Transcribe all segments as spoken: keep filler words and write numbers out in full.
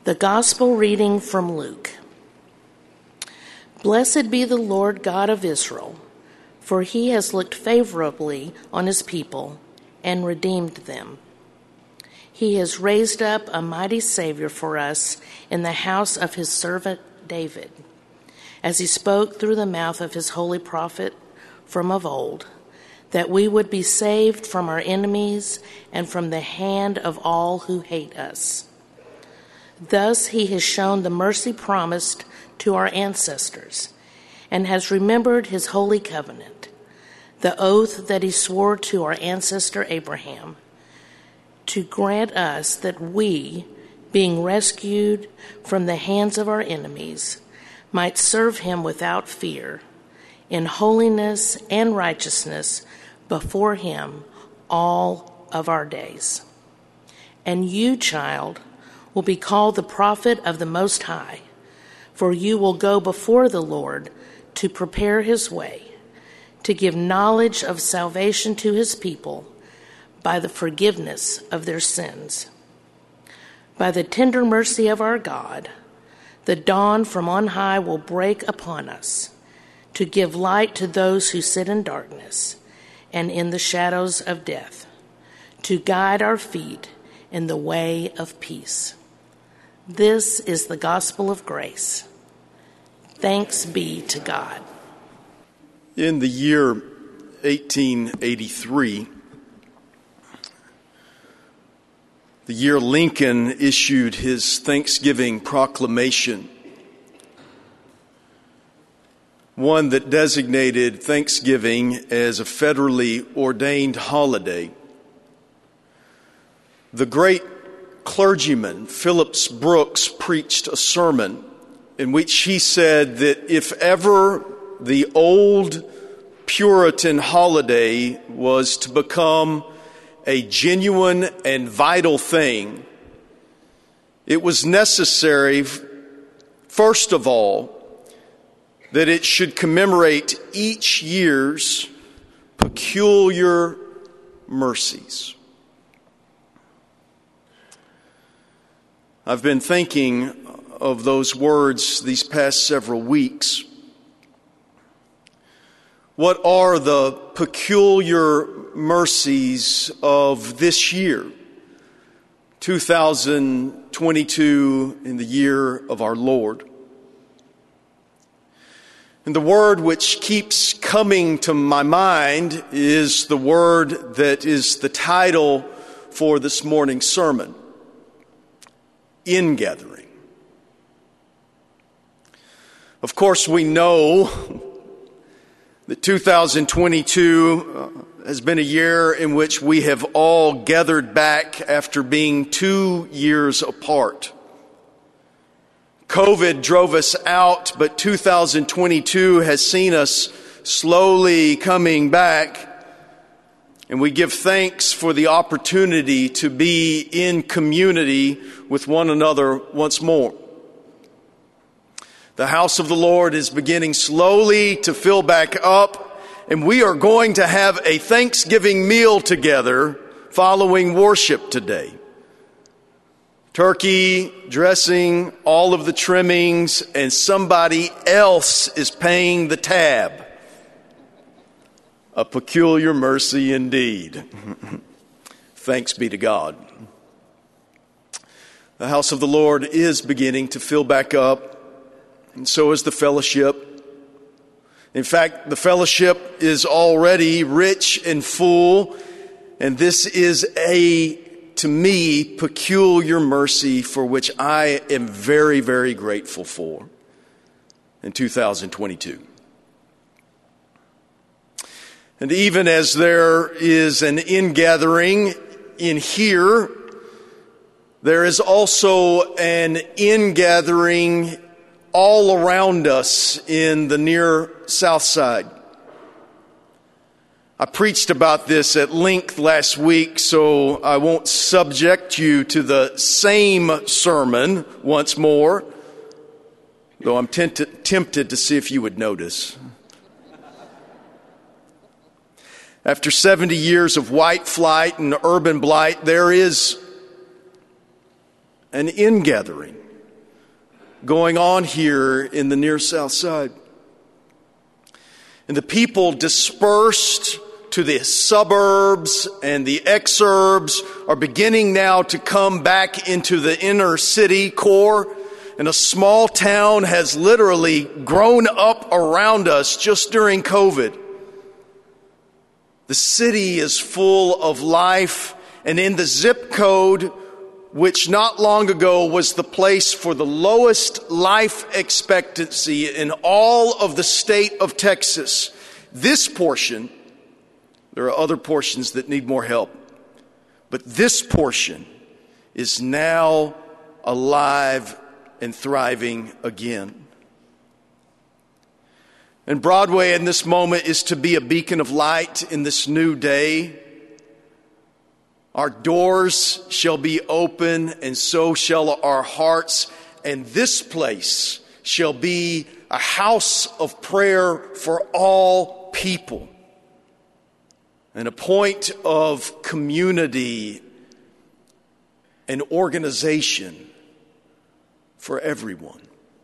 The Gospel reading from Luke. Blessed be the Lord God of Israel, for he has looked favorably on his people and redeemed them. He has raised up a mighty Savior for us in the house of his servant David, as he spoke through the mouth of his holy prophet from of old, that we would be saved from our enemies and from the hand of all who hate us. Thus he has shown the mercy promised to our ancestors and has remembered his holy covenant, the oath that he swore to our ancestor Abraham, to grant us that we, being rescued from the hands of our enemies, might serve him without fear, in holiness and righteousness before him all of our days. And you, child, will be called the prophet of the Most High, for you will go before the Lord to prepare his way, to give knowledge of salvation to his people by the forgiveness of their sins. By the tender mercy of our God, the dawn from on high will break upon us, to give light to those who sit in darkness and in the shadows of death, to guide our feet in the way of peace. This is the gospel of grace. Thanks be to God. In the year eighteen eighty-three, the year Lincoln issued his Thanksgiving proclamation, one that designated Thanksgiving as a federally ordained holiday. The great clergyman Phillips Brooks preached a sermon in which he said that if ever the old Puritan holiday was to become a genuine and vital thing, it was necessary, first of all, that it should commemorate each year's peculiar mercies. I've been thinking of those words these past several weeks. What are the peculiar mercies of this year, two thousand twenty-two, in the year of our Lord? And the word which keeps coming to my mind is the word that is the title for this morning's sermon: ingathering. Of course, we know that two thousand twenty-two has been a year in which we have all gathered back after being two years apart. COVID drove us out, but two thousand twenty-two has seen us slowly coming back, and we give thanks for the opportunity to be in community with one another once more. The house of the Lord is beginning slowly to fill back up, and we are going to have a Thanksgiving meal together following worship today. Turkey, dressing, all of the trimmings, and somebody else is paying the tab. A peculiar mercy indeed. Thanks be to God. The house of the Lord is beginning to fill back up, and so is the fellowship. In fact, the fellowship is already rich and full, and this is a, to me, peculiar mercy for which I am very, very grateful for in two thousand twenty-two. And even as there is an ingathering in here, there is also an ingathering all around us in the near South Side. I preached about this at length last week, so I won't subject you to the same sermon once more, though I'm tempted, tempted to see if you would notice. After seventy years of white flight and urban blight, there is an ingathering going on here in the near South Side. And the people dispersed to the suburbs and the exurbs are beginning now to come back into the inner city core. And a small town has literally grown up around us just during COVID. The city is full of life, and in the zip code, which not long ago was the place for the lowest life expectancy in all of the state of Texas, this portion, there are other portions that need more help, but this portion is now alive and thriving again. And Broadway in this moment is to be a beacon of light in this new day. Our doors shall be open, and so shall our hearts, and this place shall be a house of prayer for all people, and a point of community and organization for everyone.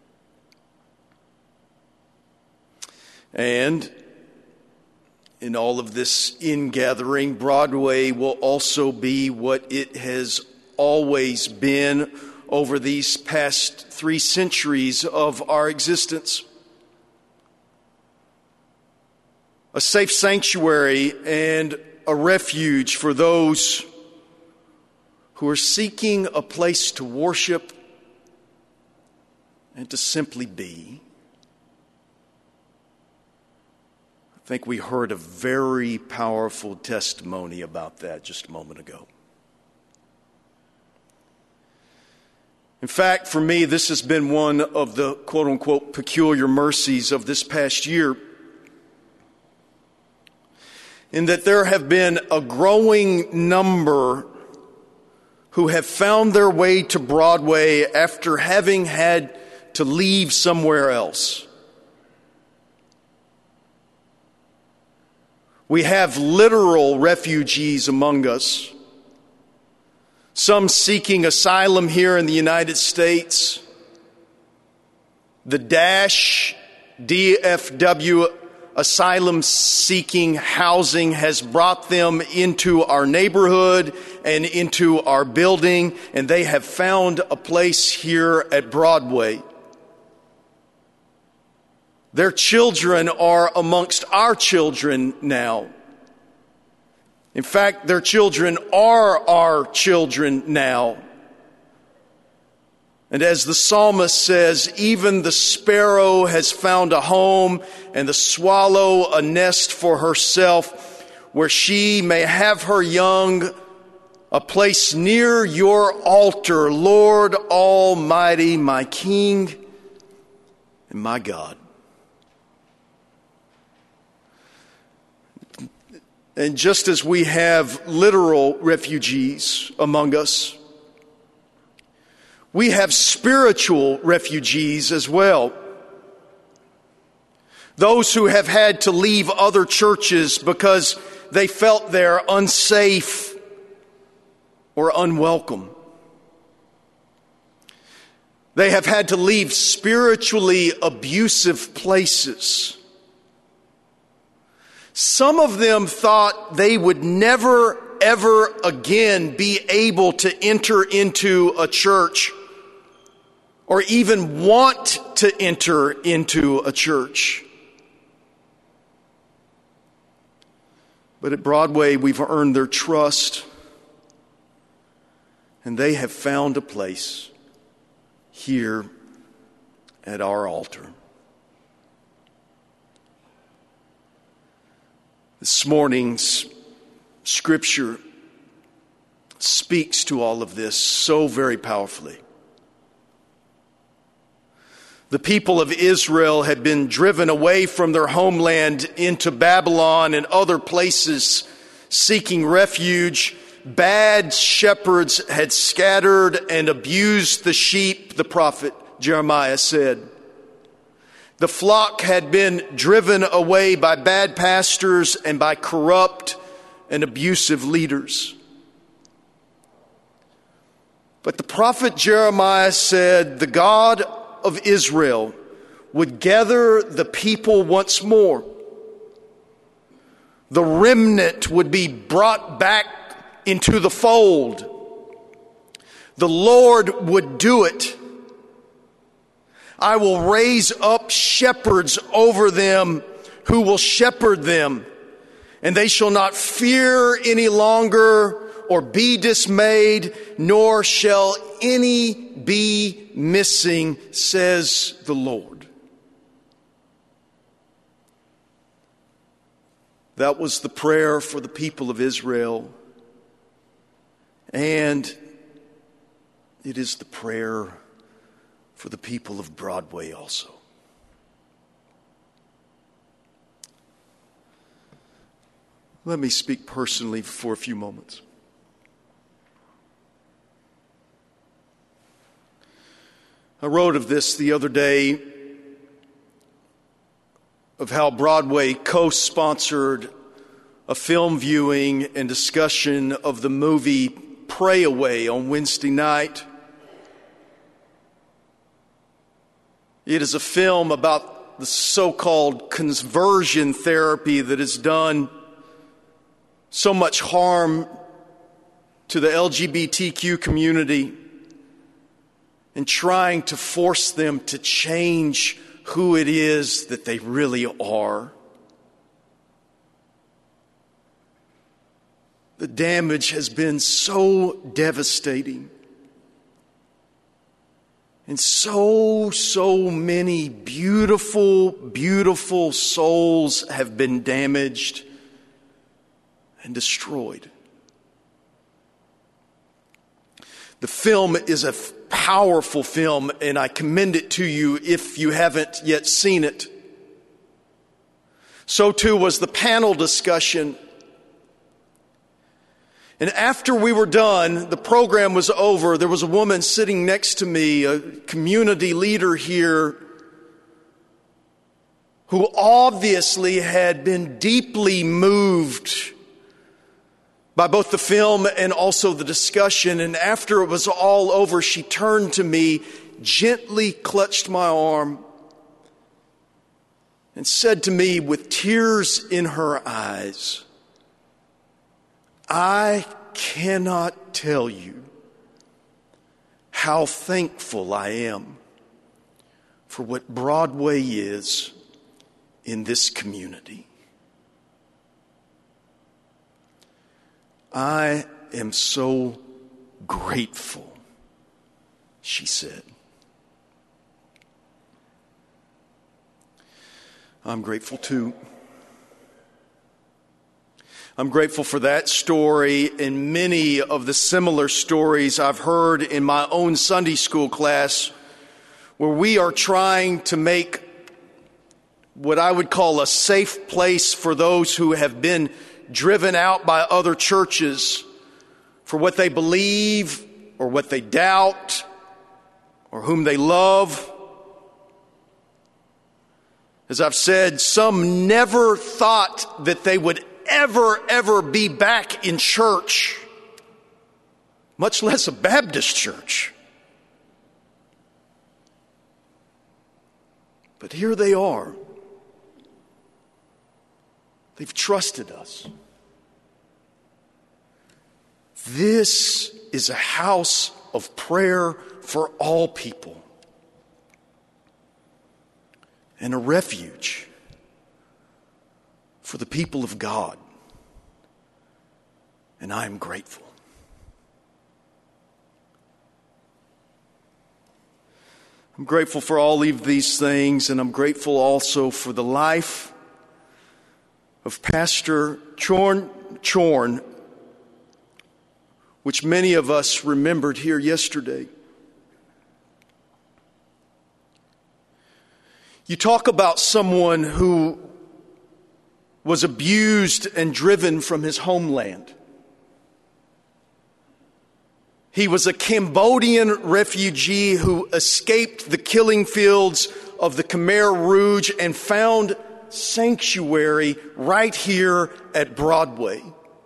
And in all of this ingathering, Broadway will also be what it has always been over these past three centuries of our existence. A safe sanctuary and a refuge for those who are seeking a place to worship and to simply be. I think we heard a very powerful testimony about that just a moment ago. In fact, for me, this has been one of the quote-unquote peculiar mercies of this past year, in that there have been a growing number who have found their way to Broadway after having had to leave somewhere else. We have literal refugees among us, some seeking asylum here in the United States. The Dash D F W asylum-seeking housing has brought them into our neighborhood and into our building, and they have found a place here at Broadway. Their children are amongst our children now. In fact, their children are our children now. And as the psalmist says, even the sparrow has found a home, and the swallow a nest for herself, where she may have her young, a place near your altar, Lord Almighty, my King and my God. And just as we have literal refugees among us, we have spiritual refugees as well. Those who have had to leave other churches because they felt they're unsafe or unwelcome. They have had to leave spiritually abusive places. Some of them thought they would never, ever again be able to enter into a church or even want to enter into a church. But at Broadway, we've earned their trust, and they have found a place here at our altar. This morning's scripture speaks to all of this so very powerfully. The people of Israel had been driven away from their homeland into Babylon and other places seeking refuge. Bad shepherds had scattered and abused the sheep, the prophet Jeremiah said. The flock had been driven away by bad pastors and by corrupt and abusive leaders. But the prophet Jeremiah said, the God of Israel would gather the people once more. The remnant would be brought back into the fold. The Lord would do it. I will raise up shepherds over them who will shepherd them, and they shall not fear any longer or be dismayed, nor shall any be missing, says the Lord. That was the prayer for the people of Israel, and it is the prayer for the people of Broadway also. Let me speak personally for a few moments. I wrote of this the other day, of how Broadway co-sponsored a film viewing and discussion of the movie Pray Away on Wednesday night. It is a film about the so-called conversion therapy that has done so much harm to the L G B T Q community, and trying to force them to change who it is that they really are. The damage has been so devastating. And so, so many beautiful, beautiful souls have been damaged and destroyed. The film is a powerful film, and I commend it to you if you haven't yet seen it. So too was the panel discussion. And after we were done, the program was over, there was a woman sitting next to me, a community leader here, who obviously had been deeply moved by both the film and also the discussion. And after it was all over, she turned to me, gently clutched my arm, and said to me with tears in her eyes, "I cannot tell you how thankful I am for what Broadway is in this community. I am so grateful," she said. I'm grateful too. I'm grateful for that story and many of the similar stories I've heard in my own Sunday school class, where we are trying to make what I would call a safe place for those who have been driven out by other churches for what they believe or what they doubt or whom they love. As I've said, some never thought that they would ever, ever be back in church, much less a Baptist church. But here they are. They've trusted us. This is a house of prayer for all people and a refuge for the people of God. And I am grateful. I'm grateful for all of these things, and I'm grateful also for the life of Pastor Chorn, Chorn, which many of us remembered here yesterday. You talk about someone who was abused and driven from his homeland. He was a Cambodian refugee who escaped the killing fields of the Khmer Rouge and found sanctuary right here at Broadway.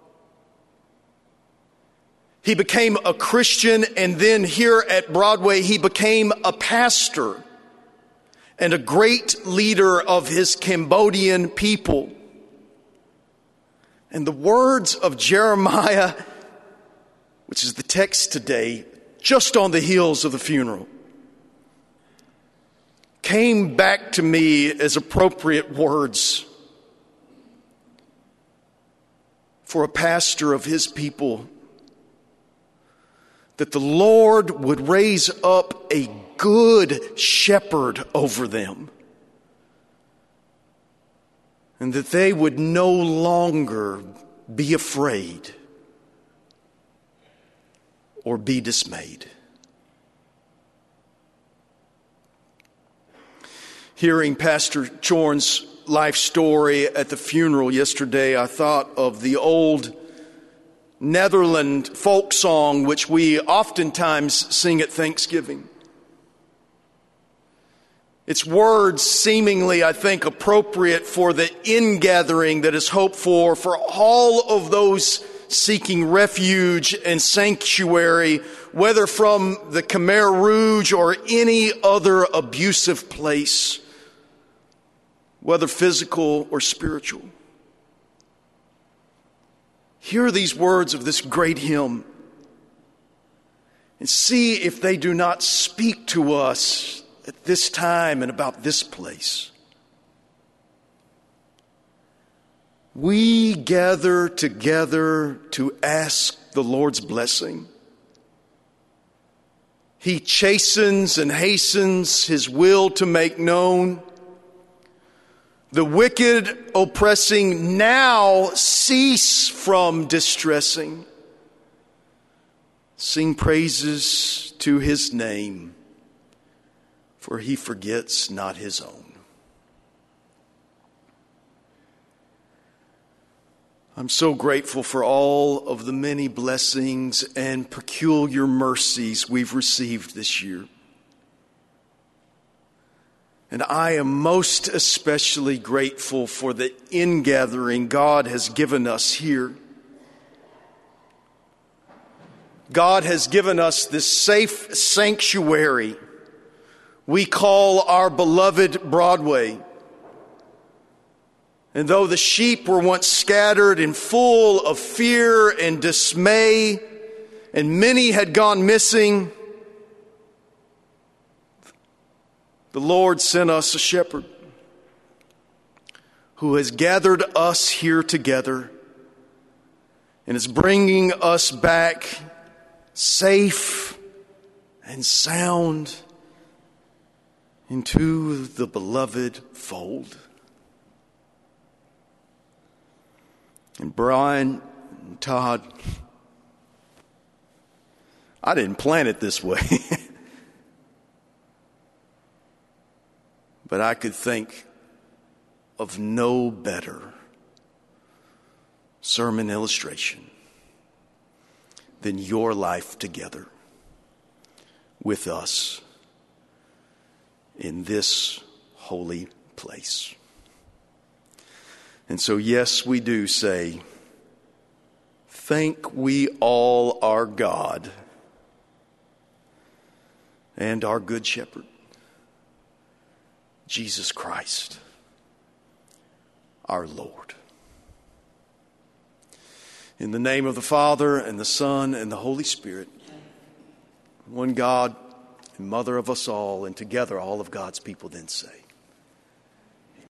He became a Christian, and then here at Broadway he became a pastor. and a great leader of his Cambodian people. And the words of Jeremiah, which is the text today, just on the heels of the funeral, came back to me as appropriate words for a pastor of his people, that the Lord would raise up a good shepherd over them, and that they would no longer be afraid or be dismayed. Hearing Pastor Chorn's life story at the funeral yesterday, I thought of the old Netherland folk song which we oftentimes sing at Thanksgiving. Its words seemingly, I think, appropriate for the ingathering that is hoped for for all of those seeking refuge and sanctuary, whether from the Khmer Rouge or any other abusive place, whether physical or spiritual. Hear these words of this great hymn and see if they do not speak to us at this time and about this place. We gather together to ask the Lord's blessing. He chastens and hastens his will to make known. The wicked oppressing now cease from distressing. Sing praises to his name, for he forgets not his own. I'm so grateful for all of the many blessings and peculiar mercies we've received this year. And I am most especially grateful for the ingathering God has given us here. God has given us this safe sanctuary we call our beloved Broadway. And though the sheep were once scattered and full of fear and dismay, and many had gone missing, the Lord sent us a shepherd who has gathered us here together and is bringing us back safe and sound into the beloved fold. And Brian and Todd, I didn't plan it this way. But I could think of no better sermon illustration than your life together with us in this holy place. And so, yes, we do say, thank we all our God and our good shepherd, Jesus Christ, our Lord. In the name of the Father, and the Son, and the Holy Spirit, one God and Mother of us all, and together all of God's people then say,